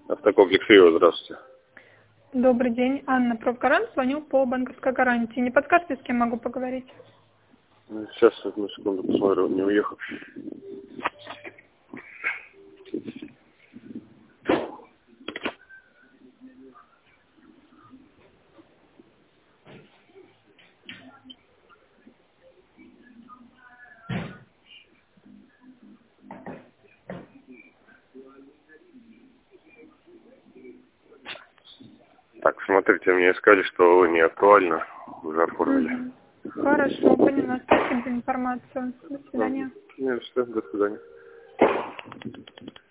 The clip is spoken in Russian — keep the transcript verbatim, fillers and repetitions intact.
Автокомплекс Рио, здравствуйте. Добрый день, Анна, профгарант, звоню по банковской гарантии. Не подскажете, с кем могу поговорить? Сейчас, одну секунду, посмотрю, не уехал. Так, смотрите, мне сказали, что вы не актуально, уже оформили. Угу. Хорошо, поняла. Спасибо за информацию. До свидания. Нет, что, до свидания.